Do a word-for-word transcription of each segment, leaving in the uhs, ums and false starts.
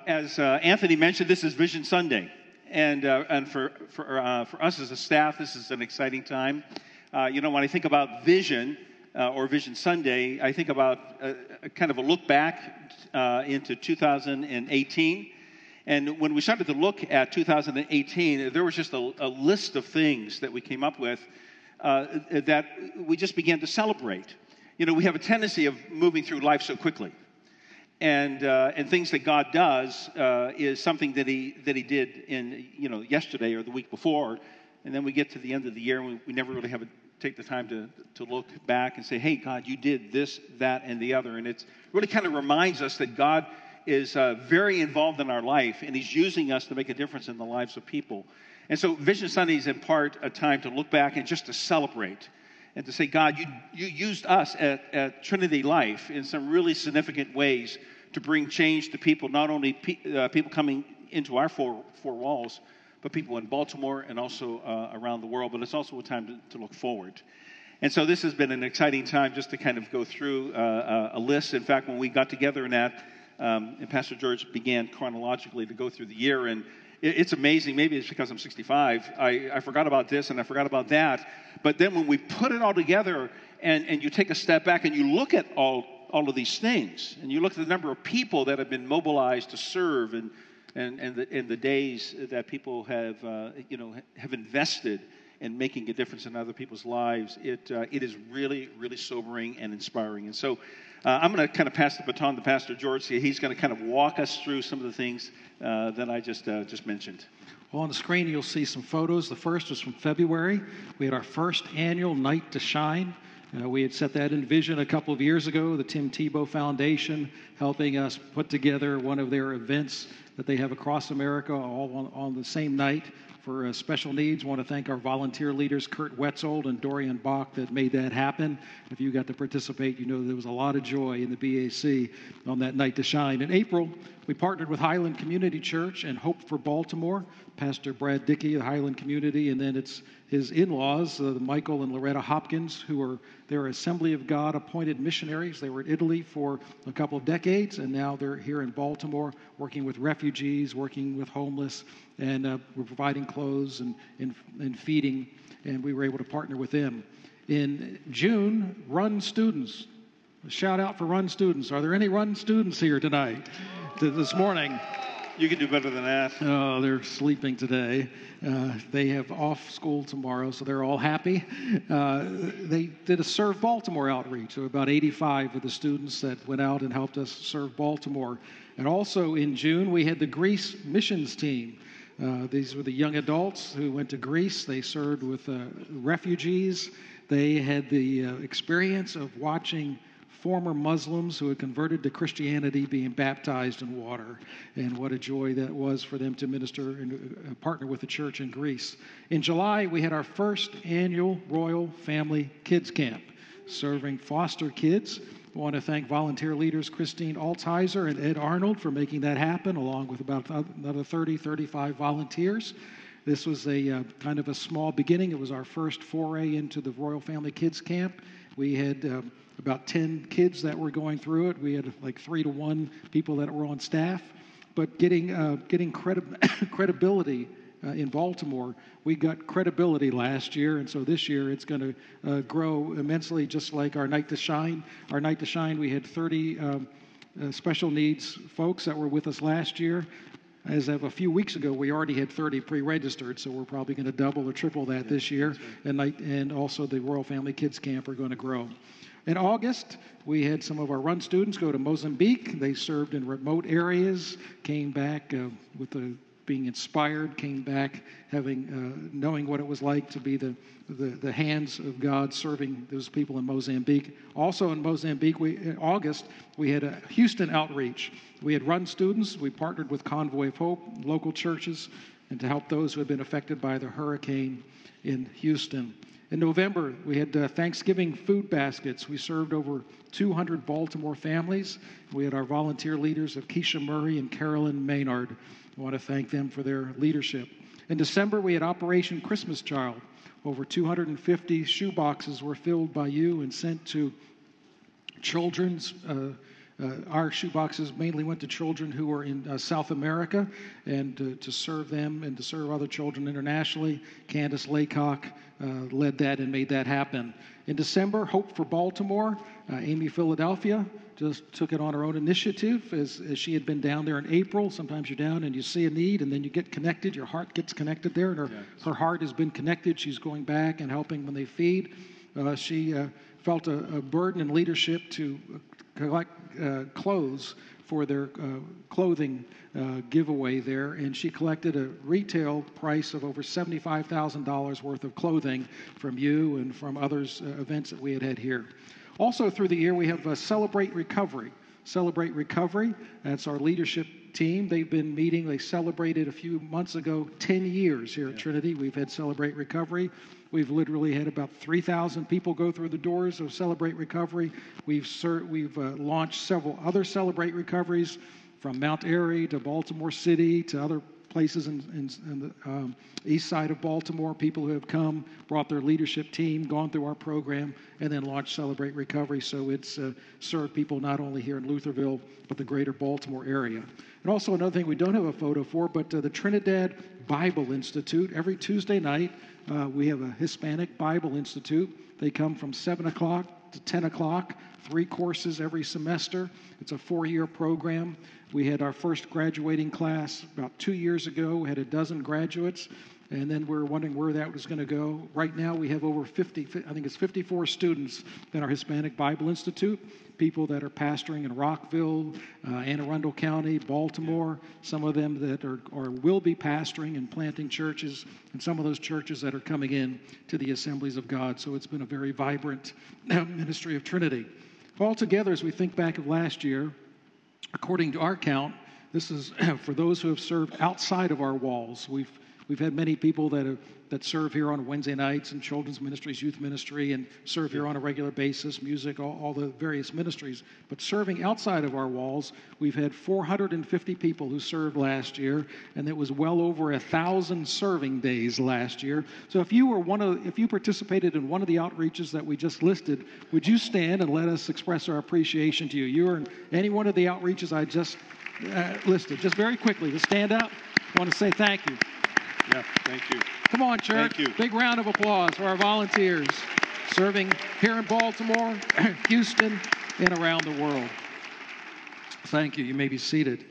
as uh, Anthony mentioned, this is Vision Sunday. And uh, and for for, uh, for us as a staff, this is an exciting time. Uh, you know, when I think about vision uh, or Vision Sunday, I think about a, a kind of a look back uh, into two thousand eighteen. And when we started to look at two thousand eighteen, there was just a, a list of things that we came up with uh, that we just began to celebrate. You know, we have a tendency of moving through life so quickly. And uh, and things that God does uh, is something that he that he did in you know yesterday or the week before, and then we get to the end of the year and we, we never really have a, take the time to to look back and say, hey God, you did this, that, and the other, and it's really kind of reminds us that God is uh, very involved in our life and He's using us to make a difference in the lives of people. And so Vision Sunday is in part a time to look back and just to celebrate and to say, God, you you used us at, at Trinity Life in some really significant ways to bring change to people, not only pe- uh, people coming into our four, four walls, but people in Baltimore and also uh, around the world. But it's also a time to, to look forward. And so this has been an exciting time just to kind of go through uh, a list. In fact, when we got together in that, um, and Pastor George began chronologically to go through the year, and it, it's amazing. Maybe it's because I'm sixty-five. I, I forgot about this and I forgot about that. But then when we put it all together and, and you take a step back and you look at all all of these things, and you look at the number of people that have been mobilized to serve, and and and the, and the days that people have uh, you know have invested in making a difference in other people's lives, it uh, it is really really sobering and inspiring. And so uh, I'm going to kind of pass the baton to Pastor George. He's going to kind of walk us through some of the things uh, that I just uh, just mentioned. Well, on the screen you'll see some photos. The first was from February. We had our first annual Night to Shine. Uh, we had set that in vision a couple of years ago, the Tim Tebow Foundation helping us put together one of their events that they have across America all on, on the same night for uh, special needs. I want to thank our volunteer leaders, Kurt Wetzold and Dorian Bach, that made that happen. If you got to participate, you know there was a lot of joy in the B A C on that Night to Shine. In April, we partnered with Highland Community Church and Hope for Baltimore, Pastor Brad Dickey of the Highland Community, and then it's his in-laws, uh, Michael and Loretta Hopkins, who are their Assembly of God appointed missionaries. They were in Italy for a couple of decades, and now they're here in Baltimore working with refugees, working with homeless, and uh, we're providing clothes and, and, and feeding, and we were able to partner with them. In June, Run Students. A shout out for Run Students. Are there any Run Students here tonight, this morning? You can do better than that. Oh, they're sleeping today. Uh, they have off school tomorrow, so they're all happy. Uh, they did a Serve Baltimore outreach. So about eighty-five of the students that went out and helped us serve Baltimore. And also in June, we had the Greece missions team. Uh, these were the young adults who went to Greece. They served with uh, refugees. They had the uh, experience of watching former Muslims who had converted to Christianity being baptized in water, and what a joy that was for them to minister and uh, partner with the church in Greece. In July, we had our first annual Royal Family Kids Camp, serving foster kids. I want to thank volunteer leaders Christine Altizer and Ed Arnold for making that happen, along with about another thirty, thirty-five volunteers. This was a uh, kind of a small beginning. It was our first foray into the Royal Family Kids Camp. We had uh, about ten kids that were going through it. We had like three to one people that were on staff. But getting uh, getting credi- credibility uh, in Baltimore, we got credibility last year, and so this year it's going to uh, grow immensely, just like our Night to Shine. Our Night to Shine, we had thirty um, uh, special needs folks that were with us last year. As of a few weeks ago, we already had thirty pre-registered, so we're probably going to double or triple that this year. Right. And, night, and also the Royal Family Kids Camp are going to grow. In August, we had some of our Run students go to Mozambique. They served in remote areas, came back uh, with the, being inspired, came back having uh, knowing what it was like to be the, the, the hands of God serving those people in Mozambique. Also in Mozambique, we, in August, we had a Houston outreach. We had Run students. We partnered with Convoy of Hope, local churches, and to help those who had been affected by the hurricane in Houston. In November, we had uh, Thanksgiving food baskets. We served over two hundred Baltimore families. We had our volunteer leaders of Keisha Murray and Carolyn Maynard. I want to thank them for their leadership. In December, we had Operation Christmas Child. Over two hundred fifty shoe boxes were filled by you and sent to children's uh, Uh, our shoeboxes mainly went to children who were in uh, South America, and uh, to serve them and to serve other children internationally. Candace Laycock uh, led that and made that happen. In December, Hope for Baltimore, uh, Amy Philadelphia just took it on her own initiative as, as she had been down there in April. Sometimes you're down and you see a need and then you get connected. Your heart gets connected there, and her, yeah. her heart has been connected. She's going back and helping when they feed. Uh, she uh, felt a, a burden in leadership to collect uh, clothes for their uh, clothing uh, giveaway there, and she collected a retail price of over seventy-five thousand dollars worth of clothing from you and from others uh, events that we had had here. Also through the year, we have uh, Celebrate Recovery. Celebrate Recovery, that's our leadership team. They've been meeting, they celebrated a few months ago ten years here at yeah. Trinity. We've had Celebrate Recovery. We've literally had about three thousand people go through the doors of Celebrate Recovery. We've ser- we've uh, launched several other Celebrate Recoveries, from Mount Airy to Baltimore City to other places in, in, in the um, east side of Baltimore. People who have come, brought their leadership team, gone through our program, and then launched Celebrate Recovery. So it's uh, served people not only here in Lutherville, but the greater Baltimore area. And also another thing we don't have a photo for, but uh, the Trinidad Bible Institute. Every Tuesday night, uh, we have a Hispanic Bible Institute. They come from seven o'clock to ten o'clock, three courses every semester. It's a four-year program. We had our first graduating class about two years ago. We had a dozen graduates, and then we were wondering where that was going to go. Right now, we have over fifty, I think it's fifty-four students in our Hispanic Bible Institute, people that are pastoring in Rockville, uh, Anne Arundel County, Baltimore, some of them that are or will be pastoring and planting churches, and some of those churches that are coming in to the Assemblies of God. So it's been a very vibrant ministry of Trinity. Altogether, as we think back of last year, according to our count, this is for those who have served outside of our walls. We've we've had many people that have, that serve here on Wednesday nights in children's ministries, youth ministry, and serve here on a regular basis, music, all, all the various ministries. But serving outside of our walls, we've had four hundred fifty people who served last year, and it was well over a thousand serving days last year. So if you were one of, if you participated in one of the outreaches that we just listed, would you stand and let us express our appreciation to you? You were in any one of the outreaches I just uh, listed. Just very quickly, to stand up. I want to say thank you. Yeah, thank you. Come on, church. Thank you. Big round of applause for our volunteers serving here in Baltimore, Houston, and around the world. Thank you. You may be seated.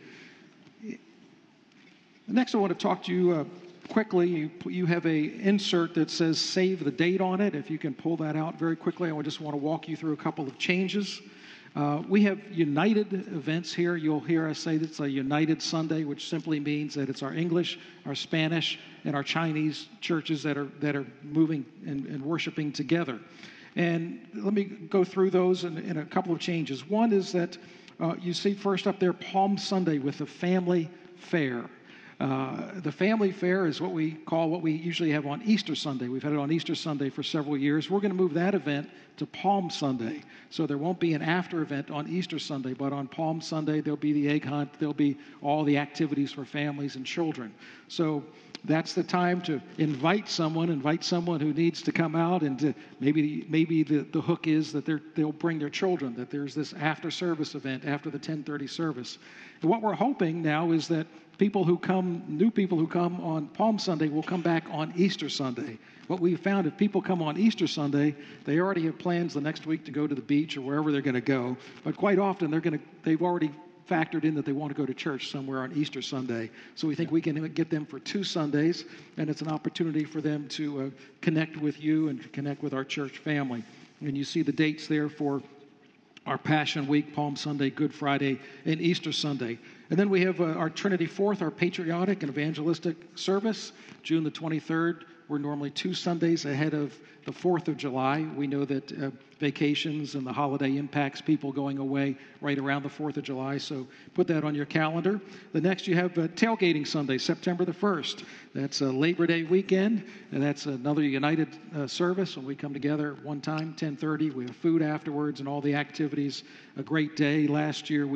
Next, I want to talk to you uh, quickly. You, you have a insert that says save the date on it. If you can pull that out very quickly, I just want to walk you through a couple of changes. Uh, we have United events here. You'll hear us say it's a United Sunday, which simply means that it's our English, our Spanish, and our Chinese churches that are that are moving and, and worshiping together. And let me go through those in, in a couple of changes. One is that uh, you see first up there Palm Sunday with the family fair. Uh, the family fair is what we call what we usually have on Easter Sunday. We've had it on Easter Sunday for several years. We're going to move that event to Palm Sunday. So there won't be an after event on Easter Sunday, but on Palm Sunday, there'll be the egg hunt. There'll be all the activities for families and children. So that's the time to invite someone, invite someone who needs to come out, and to maybe maybe the, the hook is that they're, they'll bring their children, that there's this after-service event after the ten thirty service. And what we're hoping now is that people who come, new people who come on Palm Sunday will come back on Easter Sunday. What we found, if people come on Easter Sunday, they already have plans the next week to go to the beach or wherever they're going to go. But quite often, they're going to, they've already factored in that they want to go to church somewhere on Easter Sunday. So we think we can get them for two Sundays, and it's an opportunity for them to uh, connect with you and to connect with our church family. And you see the dates there for our Passion Week, Palm Sunday, Good Friday, and Easter Sunday. And then we have uh, our Trinity Fourth, our patriotic and evangelistic service, June the twenty-third. We're normally two Sundays ahead of the fourth of July. We know that uh, vacations and the holiday impacts people going away right around the fourth of July, so put that on your calendar. The next you have uh, Tailgating Sunday, September the first. That's a Labor Day weekend, and that's another United uh, service when we come together one time, ten thirty. We have food afterwards and all the activities. A great day. Last year we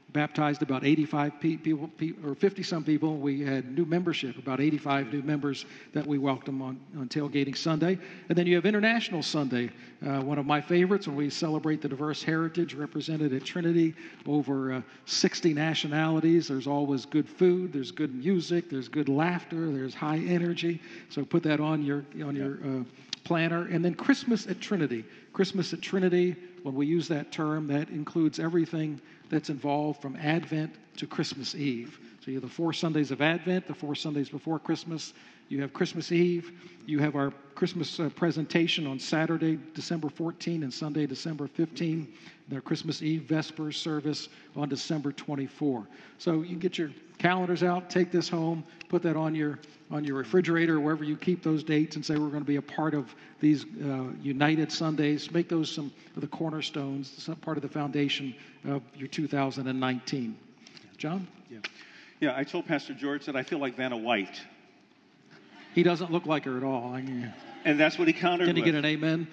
baptized about eighty-five people, or fifty-some people. We had new membership, about eighty-five new members that we welcomed on, on Tailgating Sunday. And then you have International Sunday, uh, one of my favorites, when we celebrate the diverse heritage represented at Trinity, over uh, sixty nationalities. There's always good food, there's good music, there's good laughter, there's high energy. So put that on your, on your uh, planner. And then Christmas at Trinity. Christmas at Trinity, when we use that term, that includes everything that's involved from Advent to Christmas Eve. So you have the four Sundays of Advent, the four Sundays before Christmas. You have Christmas Eve. You have our Christmas uh, presentation on Saturday, December fourteenth, and Sunday, December fifteenth. And our Christmas Eve Vespers service on December twenty-fourth. So you can get your calendars out, take this home, put that on your on your refrigerator, wherever you keep those dates, and say we're going to be a part of these uh, United Sundays. Make those some of the cornerstones, some part of the foundation of your two thousand nineteen. John? Yeah. Yeah, I told Pastor George that I feel like Vanna White. He doesn't look like her at all. I mean, and that's what he countered Can he with. get an amen?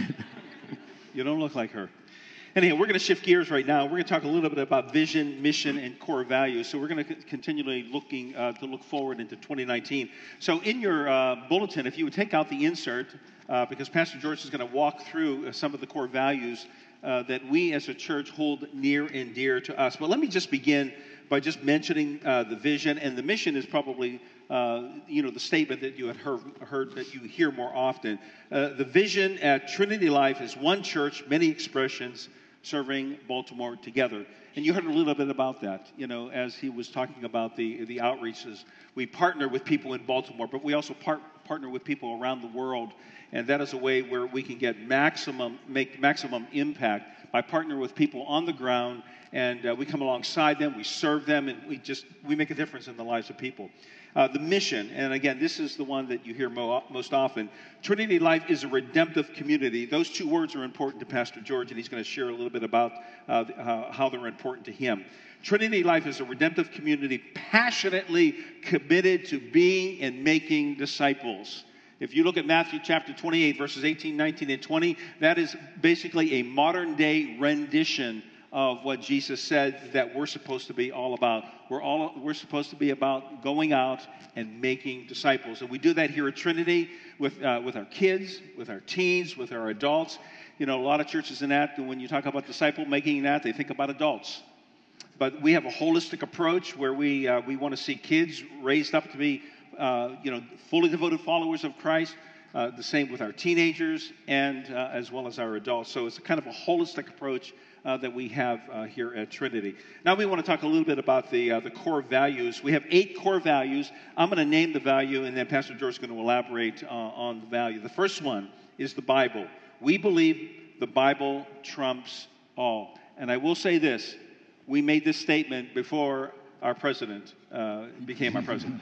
You don't look like her. Anyhow, we're going to shift gears right now. We're going to talk a little bit about vision, mission, and core values. So we're going to continually looking uh, to look forward into twenty nineteen. So in your uh, bulletin, if you would take out the insert, uh, because Pastor George is going to walk through uh, some of the core values uh, that we as a church hold near and dear to us. But let me just begin by just mentioning uh, the vision, and the mission is probably uh, you know the statement that you had heard, heard that you hear more often. Uh, the vision at Trinity Life is one church, many expressions, serving Baltimore together. And you heard a little bit about that, you know, as he was talking about the, the outreaches. We partner with people in Baltimore, but we also part, partner with people around the world. And that is a way where we can get maximum, make maximum impact by partnering with people on the ground. And uh, we come alongside them, we serve them, and we just, we make a difference in the lives of people. Uh, the mission, and again, this is the one that you hear mo- most often. Trinity Life is a redemptive community. Those two words are important to Pastor George, and he's going to share a little bit about uh, uh, how they're important to him. Trinity Life is a redemptive community passionately committed to being and making disciples. If you look at Matthew chapter twenty-eight, verses eighteen, nineteen, and twenty, that is basically a modern-day rendition of what Jesus said that we're supposed to be all about. We're all we're supposed to be about going out and making disciples. And we do that here at Trinity with uh, with our kids, with our teens, with our adults. You know, a lot of churches in that, when you talk about disciple making that, they think about adults. But we have a holistic approach where we uh, we want to see kids raised up to be uh, you know fully devoted followers of Christ. Uh, the same with our teenagers and uh, as well as our adults. So it's a kind of a holistic approach uh, that we have uh, here at Trinity. Now we want to talk a little bit about the uh, the core values. We have eight core values. I'm going to name the value, and then Pastor George is going to elaborate uh, on the value. The first one is the Bible. We believe the Bible trumps all. And I will say this: we made this statement before our president uh, became our president.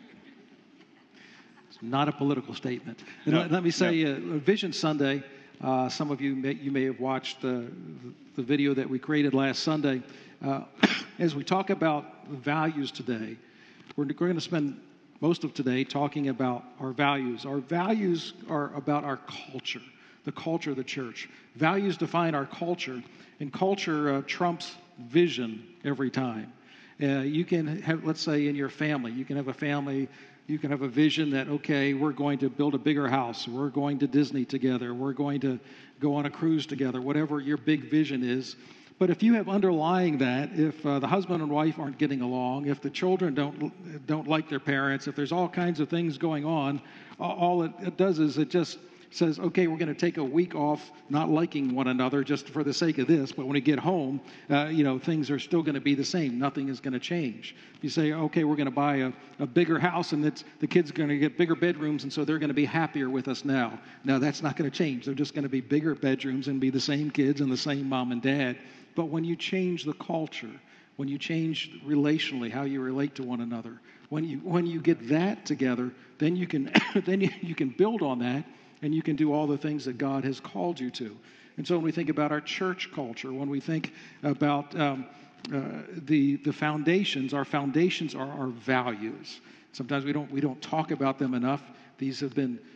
Not a political statement. No, let, let me say, no. uh, Vision Sunday, uh, some of you may, you may have watched the, the video that we created last Sunday. Uh, as we talk about values today, we're, we're going to spend most of today talking about our values. Our values are about our culture, the culture of the church. Values define our culture, and culture uh, trumps vision every time. Uh, you can have, let's say, in your family, you can have a family. You can have a vision that, okay, we're going to build a bigger house. We're going to Disney together. We're going to go on a cruise together, whatever your big vision is. But if you have underlying that, if uh, the husband and wife aren't getting along, if the children don't don't like their parents, if there's all kinds of things going on, all it, it does is it just says, okay, we're going to take a week off not liking one another just for the sake of this, but when we get home, uh, you know, things are still going to be the same. Nothing is going to change. If you say, okay, we're going to buy a, a bigger house and it's, the kids are going to get bigger bedrooms and so they're going to be happier with us now. Now, that's not going to change. They're just going to be bigger bedrooms and be the same kids and the same mom and dad. But when you change the culture, when you change relationally how you relate to one another, when you when you get that together, then you can then you, you can build on that. And you can do all the things that God has called you to. And so when we think about our church culture, when we think about um, uh, the the foundations, our foundations are our values. Sometimes we don't we don't talk about them enough. These have been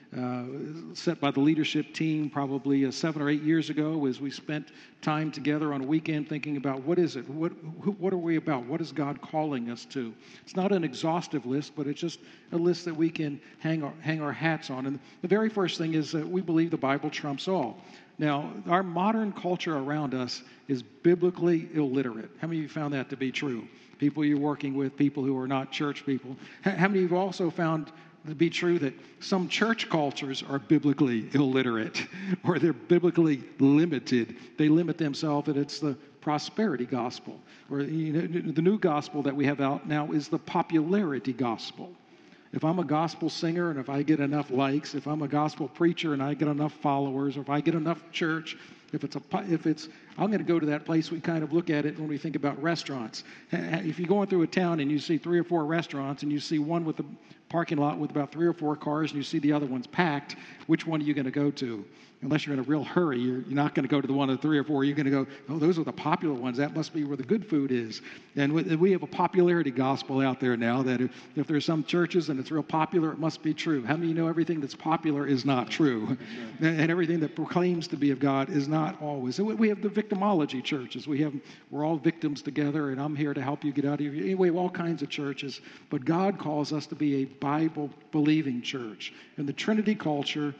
uh, set by the leadership team probably uh, seven or eight years ago as we spent time together on a weekend thinking about what is it, what, who, what are we about, what is God calling us to. It's not an exhaustive list, but it's just a list that we can hang our, hang our hats on. And the very first thing is that we believe the Bible trumps all. Now, our modern culture around us is biblically illiterate. How many of you found that to be true? People you're working with, people who are not church people. How many of you also found to be true that some church cultures are biblically illiterate or they're biblically limited? They limit themselves, and it's the prosperity gospel. Or you know, the new gospel that we have out now is the popularity gospel. If I'm a gospel singer and if I get enough likes, if I'm a gospel preacher and I get enough followers, or if I get enough church, if it's a, if it's, I'm going to go to that place. We kind of look at it when we think about restaurants. If you're going through a town and you see three or four restaurants and you see one with a parking lot with about three or four cars and you see the other one's packed, which one are you going to go to? Unless you're in a real hurry, you're, you're not going to go to the one of the three or four. You're going to go, oh, those are the popular ones. That must be where the good food is. And we, we have a popularity gospel out there now that if, if there's some churches and it's real popular, it must be true. How many know everything that's popular is not true? And, and everything that proclaims to be of God is not always. And we have the victimology churches. We have, we're all victims together, and I'm here to help you get out of here. Anyway, all kinds of churches. But God calls us to be a Bible-believing church. In the Trinity culture,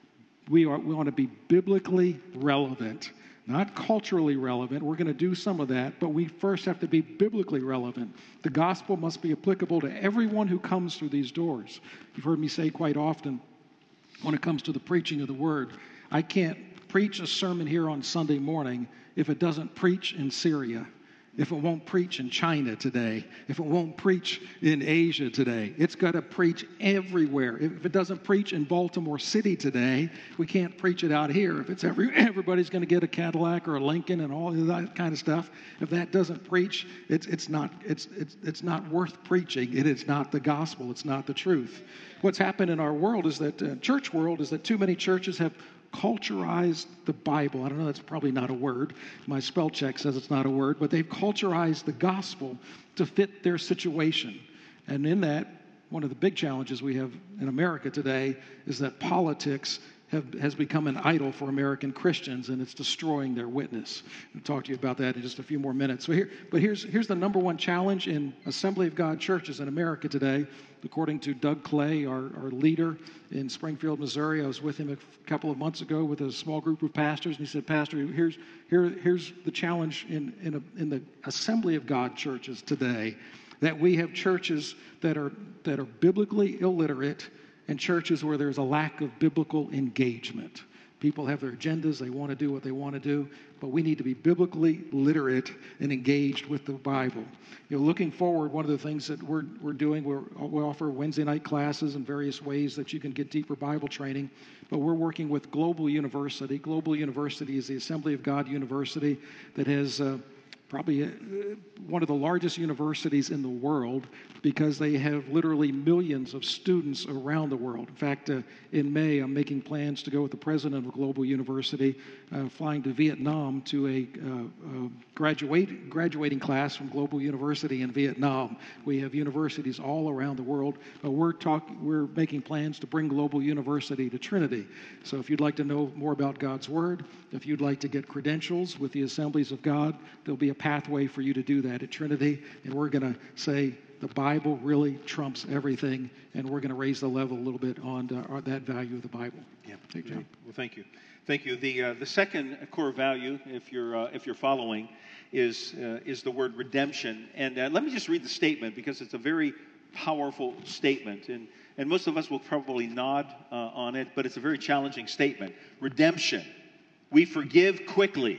We, are, we want to be biblically relevant, not culturally relevant. We're going to do some of that, but we first have to be biblically relevant. The gospel must be applicable to everyone who comes through these doors. You've heard me say quite often when it comes to the preaching of the word, I can't preach a sermon here on Sunday morning if it doesn't preach in Syria, if it won't preach in China today, if it won't preach in Asia today. It's got to preach everywhere. If it doesn't preach in Baltimore City today, we can't preach it out here. If it's every, everybody's going to get a Cadillac or a Lincoln and all that kind of stuff, if that doesn't preach, it's, it's, not, it's, it's, it's not worth preaching. It is not the gospel. It's not the truth. What's happened in our world is that, uh, church world, is that too many churches have culturized the Bible. I don't know, that's probably not a word. My spell check says it's not a word, but they've culturized the gospel to fit their situation. And in that, one of the big challenges we have in America today is that politics have, has become an idol for American Christians, and it's destroying their witness. I'll talk to you about that in just a few more minutes. So here, but here's, here's the number one challenge in Assembly of God churches in America today. According to Doug Clay, our, our leader in Springfield, Missouri, I was with him a couple of months ago with a small group of pastors, and he said, Pastor, here's, here, here's the challenge in, in, a, in the Assembly of God churches today, that we have churches that are, that are biblically illiterate and churches where there's a lack of biblical engagement. People have their agendas, they want to do what they want to do, but we need to be biblically literate and engaged with the Bible. You know, looking forward, one of the things that we're we're doing, we're, we offer Wednesday night classes in various ways that you can get deeper Bible training, but we're working with Global University. Global University is the Assembly of God University that has uh, probably uh, one of the largest universities in the world because they have literally millions of students around the world. In fact, uh, in May, I'm making plans to go with the president of Global University, uh, flying to Vietnam to a uh, uh, graduate, graduating class from Global University in Vietnam. We have universities all around the world, but we're, talk, we're making plans to bring Global University to Trinity. So if you'd like to know more about God's Word, if you'd like to get credentials with the Assemblies of God, there'll be a pathway for you to do that at Trinity, and we're going to say the Bible really trumps everything, and we're going to raise the level a little bit on uh, that value of the Bible. Yeah. Hey, yeah. Well, thank you, thank you. The uh, the second core value, if you're uh, if you're following, is uh, is the word redemption. And uh, let me just read the statement because it's a very powerful statement, and and most of us will probably nod uh, on it, but it's a very challenging statement. Redemption. We forgive quickly,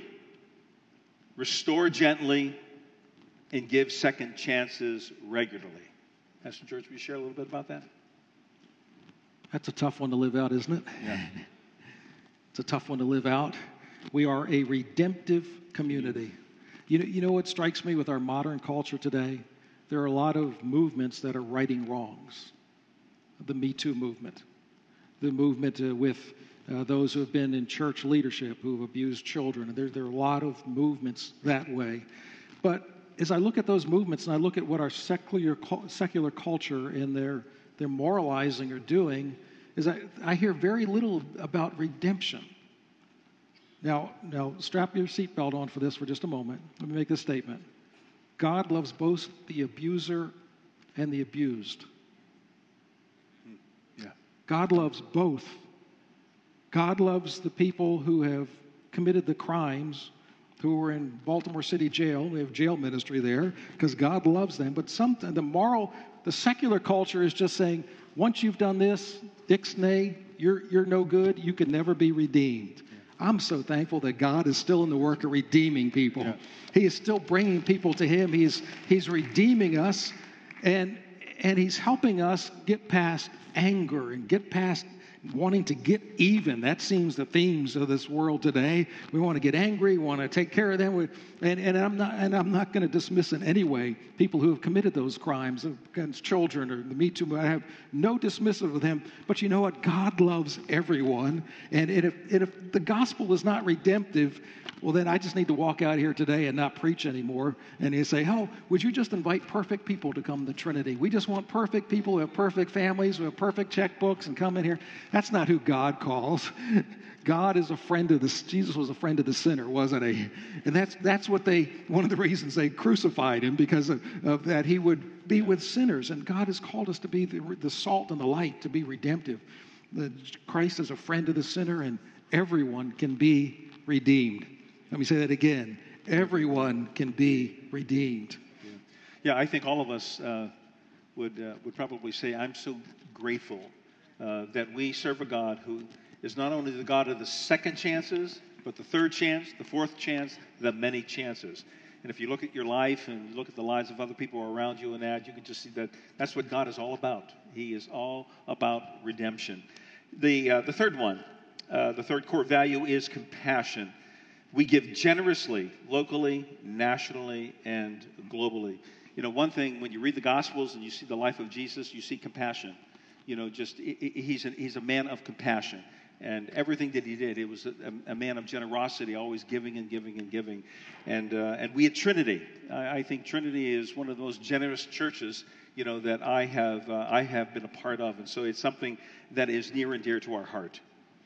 restore gently, and give second chances regularly. Pastor George, will you share a little bit about that? That's a tough one to live out, isn't it? Yeah. It's a tough one to live out. We are a redemptive community. You know, you know what strikes me with our modern culture today? There are a lot of movements that are righting wrongs. The Me Too movement, the movement uh, with uh, those who have been in church leadership who have abused children. There, there are a lot of movements that way. But as I look at those movements and I look at what our secular secular culture and their their moralizing are doing, is I, I hear very little about redemption. Now, now strap your seatbelt on for this for just a moment. Let me make this statement. God loves both the abuser and the abused. Yeah. God loves both. God loves the people who have committed the crimes, who are in Baltimore City Jail. We have jail ministry there because God loves them. But some, the moral, the secular culture is just saying, once you've done this, ixnay, you're, you're no good, you can never be redeemed. I'm so thankful that God is still in the work of redeeming people. Yeah. He is still bringing people to him. He's, he's redeeming us, and, and he's helping us get past anger and get past wanting to get even. That seems the themes of this world today. We want to get angry, we want to take care of them. We, and, and I'm not and I'm not going to dismiss in any way people who have committed those crimes against children or the Me Too. I have no dismissive of them. But you know what? God loves everyone. And, and, if, and if the gospel is not redemptive, well, then I just need to walk out here today and not preach anymore. And you say, oh, would you just invite perfect people to come to Trinity? We just want perfect people who have perfect families, who have perfect checkbooks and come in here. That's not who God calls. God is a friend of the, Jesus was a friend of the sinner, wasn't he? And that's that's what they, one of the reasons they crucified him, because of, of that he would be with sinners. And God has called us to be the, the salt and the light, to be redemptive. The, Christ is a friend of the sinner, and everyone can be redeemed. Let me say that again. Everyone can be redeemed. Yeah, yeah, I think all of us uh, would uh, would probably say, I'm so grateful uh, that we serve a God who is not only the God of the second chances, but the third chance, the fourth chance, the many chances. And if you look at your life and look at the lives of other people around you and that, you can just see that that's what God is all about. He is all about redemption. The, uh, the third one, uh, the third core value is compassion. We give generously, locally, nationally, and globally. You know, one thing, when you read the Gospels and you see the life of Jesus, you see compassion. You know, just he's a, he's a man of compassion. And everything that he did, it was a, a man of generosity, always giving and giving and giving. And uh, and we at Trinity, I, I think Trinity is one of the most generous churches, you know, that I have uh, I have been a part of. And so it's something that is near and dear to our heart.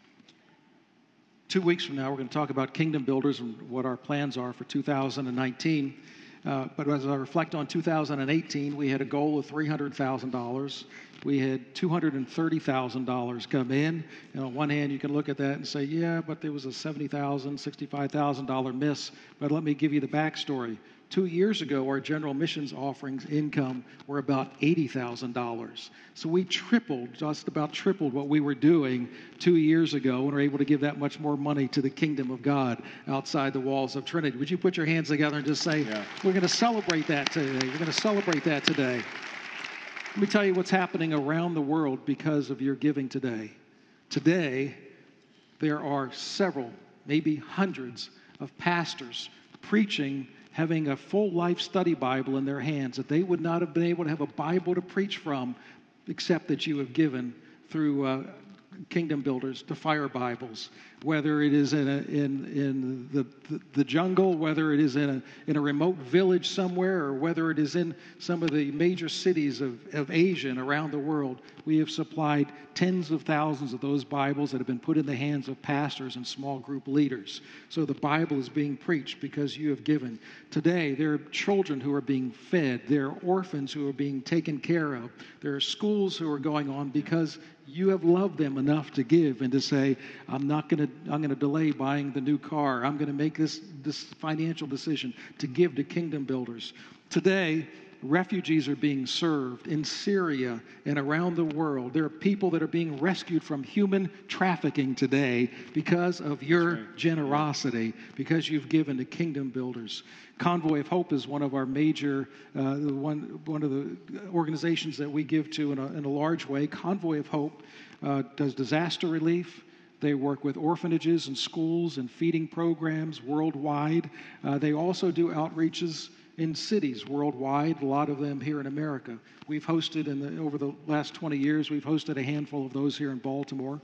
Two weeks from now, we're going to talk about Kingdom Builders and what our plans are for two thousand nineteen. Uh, but as I reflect on two thousand eighteen, we had a goal of three hundred thousand dollars. We had two hundred thirty thousand dollars come in. And on one hand, you can look at that and say, yeah, but there was a seventy thousand dollars, sixty-five thousand dollars miss. But let me give you the backstory. Two years ago, our general missions offerings income were about eighty thousand dollars. So we tripled, just about tripled what we were doing two years ago, and were able to give that much more money to the kingdom of God outside the walls of Trinity. Would you put your hands together and just say, yeah, we're going to celebrate that today. We're going to celebrate that today. Let me tell you what's happening around the world because of your giving today. Today, there are several, maybe hundreds of pastors preaching, having a full life study Bible in their hands, that they would not have been able to have a Bible to preach from except that you have given through uh, Kingdom Builders to Fire Bibles, whether it is in a, in in the, the the jungle, whether it is in a in a remote village somewhere, or whether it is in some of the major cities of, of Asia and around the world. We have supplied tens of thousands of those Bibles that have been put in the hands of pastors and small group leaders. So the Bible is being preached because you have given. Today, there are children who are being fed. There are orphans who are being taken care of. There are schools who are going on because you have loved them enough to give and to say, I'm not going to, I'm going to delay buying the new car. I'm going to make this, this financial decision to give to Kingdom Builders. Today, refugees are being served in Syria and around the world. There are people that are being rescued from human trafficking today because of your right. generosity, because you've given to Kingdom Builders. Convoy of Hope is one of our major, uh, one one of the organizations that we give to in a, in a large way. Convoy of Hope uh, does disaster relief. They work with orphanages and schools and feeding programs worldwide. Uh, they also do outreaches in cities worldwide, a lot of them here in America. We've hosted, in the, over the last twenty years, we've hosted a handful of those here in Baltimore.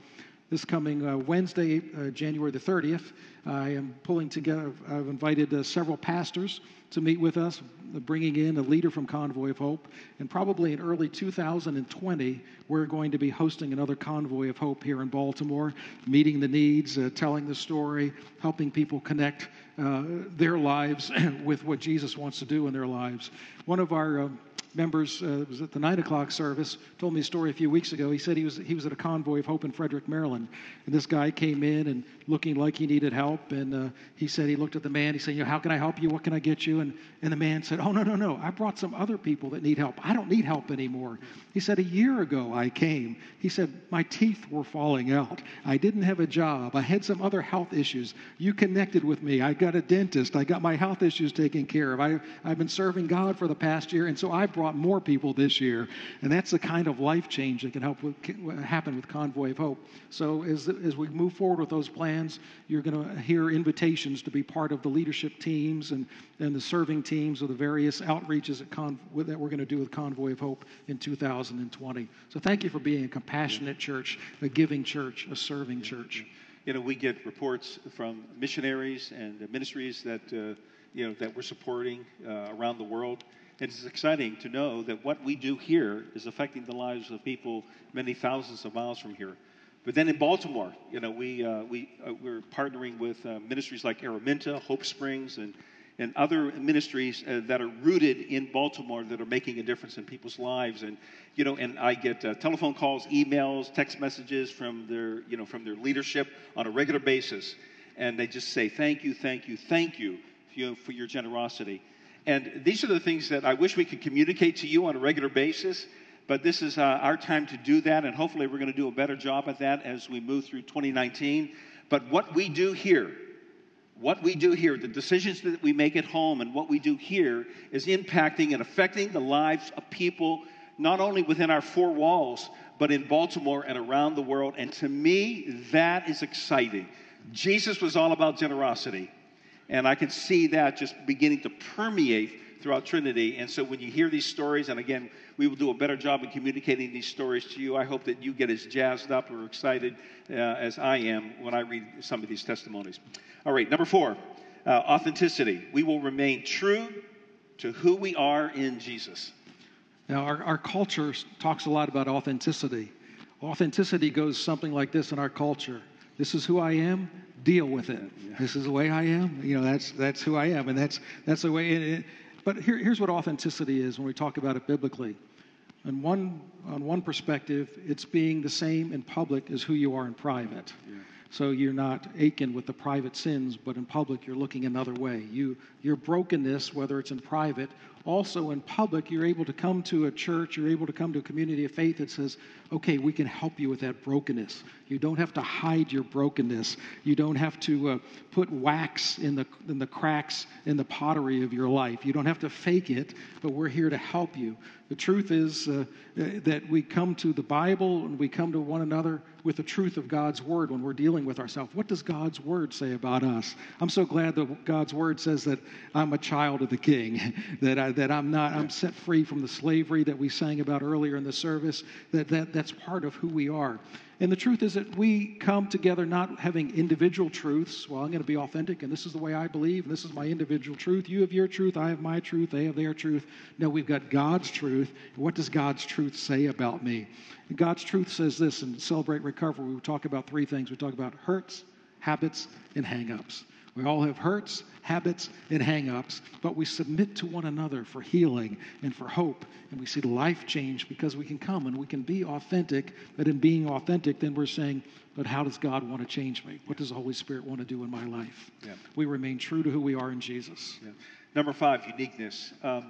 This coming uh, Wednesday, uh, January the thirtieth, I am pulling together, I've invited uh, several pastors to meet with us, bringing in a leader from Convoy of Hope. And probably in early two thousand twenty, we're going to be hosting another Convoy of Hope here in Baltimore, meeting the needs, uh, telling the story, helping people connect uh, their lives with what Jesus wants to do in their lives. One of our uh, members uh, was at the nine o'clock service, told me a story a few weeks ago. He said he was he was at a Convoy of Hope in Frederick, Maryland, and this guy came in and looking like he needed help, and uh, he said he looked at the man, he said, you know, how can I help you? What can I get you? And and the man said, oh, no, no, no, I brought some other people that need help. I don't need help anymore. He said, a year ago I came. He said, my teeth were falling out. I didn't have a job. I had some other health issues. You connected with me. I got a dentist. I got my health issues taken care of. I, I've been serving God for the past year, and so I brought more people this year. And that's the kind of life change that can help with, can happen with Convoy of Hope. So as, as we move forward with those plans, you're going to hear invitations to be part of the leadership teams and, and the serving teams of the various outreaches at Con, that we're going to do with Convoy of Hope in two thousand twenty. So thank you for being a compassionate church, a giving church, a serving church. You know, we get reports from missionaries and ministries that, uh, you know, that we're supporting uh, around the world. And it's exciting to know that what we do here is affecting the lives of people many thousands of miles from here. But then in Baltimore, you know, we, uh, we, uh, we're partnering with uh, ministries like Araminta, Hope Springs, and, and other ministries uh, that are rooted in Baltimore that are making a difference in people's lives. And, you know, and I get uh, telephone calls, emails, text messages from their, you know, from their leadership on a regular basis. And they just say, thank you, thank you, thank you, you know, for your generosity. And these are the things that I wish we could communicate to you on a regular basis, but this is uh, our time to do that, and hopefully we're going to do a better job at that as we move through twenty nineteen. But what we do here, what we do here, the decisions that we make at home and what we do here is impacting and affecting the lives of people, not only within our four walls, but in Baltimore and around the world. And to me, that is exciting. Jesus was all about generosity. And I can see that just beginning to permeate throughout Trinity. And so when you hear these stories, and again, we will do a better job in communicating these stories to you. I hope that you get as jazzed up or excited uh, as I am when I read some of these testimonies. All right, number four, uh, authenticity. We will remain true to who we are in Jesus. Now, our, our culture talks a lot about authenticity. Authenticity goes something like this in our culture. This is who I am. Deal with it. Yeah. This is the way I am. You know, that's that's who I am, and that's that's the way. It, it, but here, here's what authenticity is when we talk about it biblically. On one on one perspective, it's being the same in public as who you are in private. Yeah. So you're not aching with the private sins, but in public you're looking another way. You your brokenness, whether it's in private, also in public, you're able to come to a church, you're able to come to a community of faith that says, okay, we can help you with that brokenness. You don't have to hide your brokenness. You don't have to uh, put wax in the in the cracks in the pottery of your life. You don't have to fake it, but we're here to help you. The truth is uh, that we come to the Bible and we come to one another with the truth of God's Word when we're dealing with ourselves. What does God's Word say about us? I'm so glad that God's Word says that I'm a child of the King, that I, that I'm not, I'm set free from the slavery that we sang about earlier in the service, that, that that's part of who we are. And the truth is that we come together not having individual truths. Well, I'm going to be authentic, and this is the way I believe, and this is my individual truth. You have your truth, I have my truth, they have their truth. No, we've got God's truth. What does God's truth say about me? And God's truth says this, in Celebrate Recovery, we talk about three things. We talk about hurts, habits, and hang-ups. We all have hurts, habits, and hang-ups, but we submit to one another for healing and for hope, and we see life change because we can come and we can be authentic, but in being authentic, then we're saying, but how does God want to change me? What does the Holy Spirit want to do in my life? Yeah. We remain true to who we are in Jesus. Yeah. Number five, uniqueness. Um,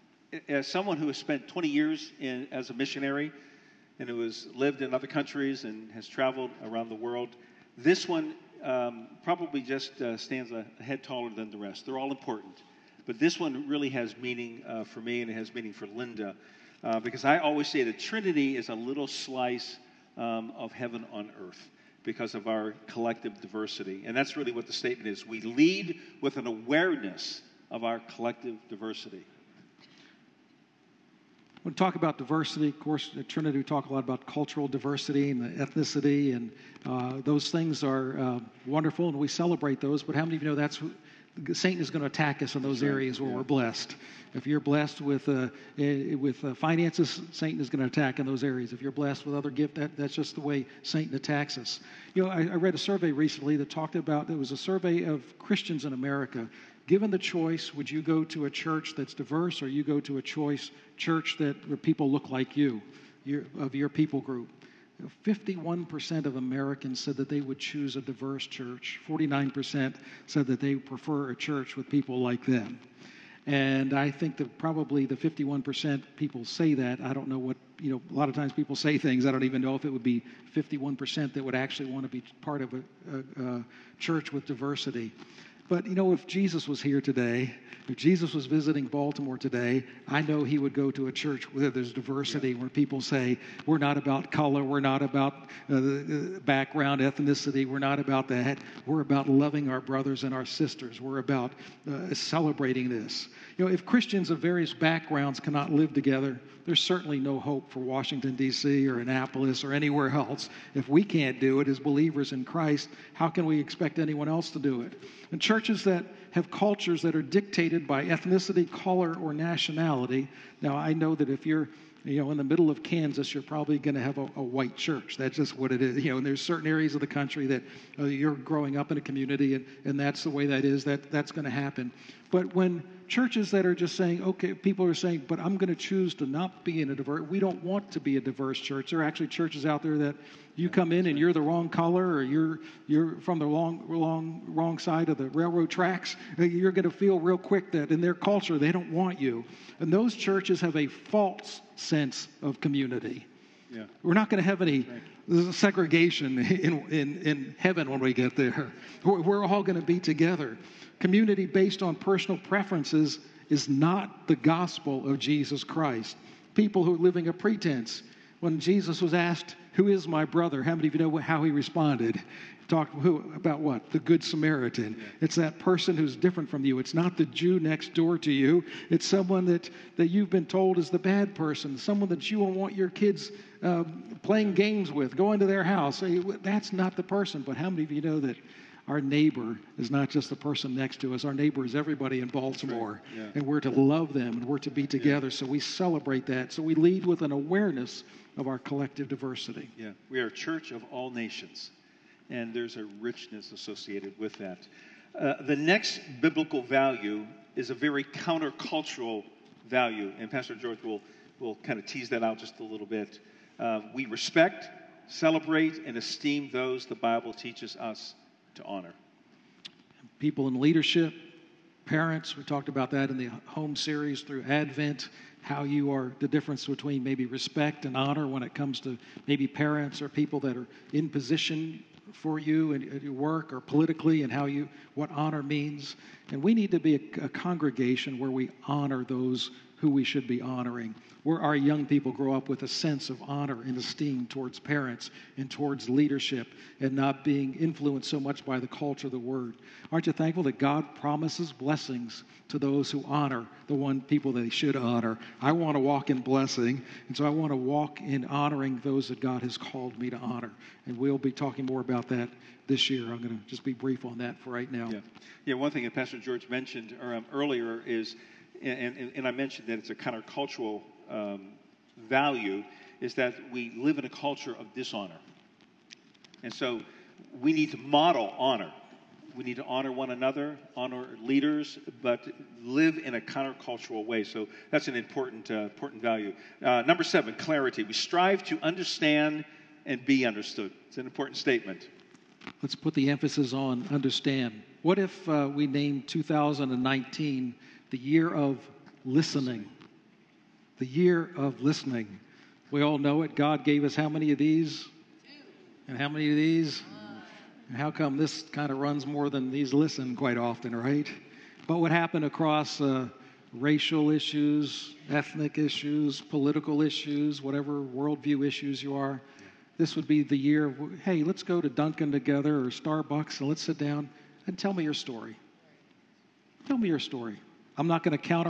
as someone who has spent twenty years in, as a missionary and who has lived in other countries and has traveled around the world, this one Um, probably just uh, stands a head taller than the rest. They're all important. But this one really has meaning uh, for me, and it has meaning for Linda. Uh, because I always say that Trinity is a little slice um, of heaven on earth because of our collective diversity. And that's really what the statement is. We lead with an awareness of our collective diversity. When we talk about diversity, of course, at Trinity, we talk a lot about cultural diversity and the ethnicity, and uh, those things are uh, wonderful, and we celebrate those. But how many of you know that's who, Satan is going to attack us in those areas where yeah. we're blessed? If you're blessed with uh, with uh, finances, Satan is going to attack in those areas. If you're blessed with other gift, that, that's just the way Satan attacks us. You know, I, I read a survey recently that talked about, it was a survey of Christians in America. Given the choice, would you go to a church that's diverse, or you go to a choice church that where people look like you, your, of your people group? fifty-one percent of Americans said that they would choose a diverse church. forty-nine percent said that they prefer a church with people like them. And I think that probably the fifty-one percent people say that. I don't know what, you know, a lot of times people say things. I don't even know if it would be fifty-one percent that would actually want to be part of a, a, a church with diversity. But, you know, if Jesus was here today, if Jesus was visiting Baltimore today, I know he would go to a church where there's diversity, yeah. where people say, we're not about color, we're not about uh, the background, ethnicity, we're not about that. We're about loving our brothers and our sisters. We're about uh, celebrating this. You know, if Christians of various backgrounds cannot live together, there's certainly no hope for Washington, D C or Annapolis or anywhere else. If we can't do it as believers in Christ, how can we expect anyone else to do it? And churches that have cultures that are dictated by ethnicity, color, or nationality. Now, I know that if you're You know, in the middle of Kansas, you're probably going to have a, a white church. That's just what it is. You know, and there's certain areas of the country that uh, you're growing up in a community, and, and that's the way that is. That that's going to happen. But when churches that are just saying, okay, people are saying, but I'm going to choose to not be in a diverse. We don't want to be a diverse church. There are actually churches out there that you come in and you're the wrong color, or you're you're from the wrong wrong wrong side of the railroad tracks. You're going to feel real quick that in their culture they don't want you. And those churches have a false sense of community. Yeah. We're not going to have any segregation in, in, in heaven when we get there. We're, we're all going to be together. Community based on personal preferences is not the gospel of Jesus Christ. People who are living a pretense. When Jesus was asked, who is my brother? How many of you know how he responded? Talk who, about what? The Good Samaritan. Yeah. It's that person who's different from you. It's not the Jew next door to you. It's someone that, that you've been told is the bad person, someone that you won't want your kids um, playing games with, going to their house. That's not the person. But how many of you know that our neighbor is not just the person next to us? Our neighbor is everybody in Baltimore. Right. Yeah. And we're to love them, and we're to be together. Yeah. So we celebrate that. So we lead with an awareness of our collective diversity. Yeah, we are a church of all nations. And there's a richness associated with that. Uh, the next biblical value is a very countercultural value, and Pastor George will, will kind of tease that out just a little bit. Uh, we respect, celebrate, and esteem those the Bible teaches us to honor. People in leadership, parents, we talked about that in the home series through Advent, how you are, the difference between maybe respect and honor when it comes to maybe parents or people that are in position for you and at your work or politically, and how you, what honor means. And we need to be a, a congregation where we honor those who we should be honoring, where our young people grow up with a sense of honor and esteem towards parents and towards leadership, and not being influenced so much by the culture of the word. Aren't you thankful that God promises blessings to those who honor the one people that they should honor? I want to walk in blessing, and so I want to walk in honoring those that God has called me to honor. And we'll be talking more about that this year. I'm going to just be brief on that for right now. Yeah, yeah. One thing that Pastor George mentioned or, um, earlier is, and, and, and I mentioned that it's a countercultural um, value, is that we live in a culture of dishonor. And so we need to model honor. We need to honor one another, honor leaders, but live in a countercultural way. So that's an important, uh, important value. Uh, number seven, clarity. We strive to understand and be understood. It's an important statement. Let's put the emphasis on understand. What if uh, we named two thousand nineteen the year of listening? The year of listening. We all know it. God gave us how many of these? And how many of these? And how come this kind of runs more than these listen quite often, right? But what happened across uh, racial issues, ethnic issues, political issues, whatever worldview issues you are, this would be the year of, hey, let's go to Dunkin' together or Starbucks and let's sit down and tell me your story. Tell me your story. I'm not going to counteract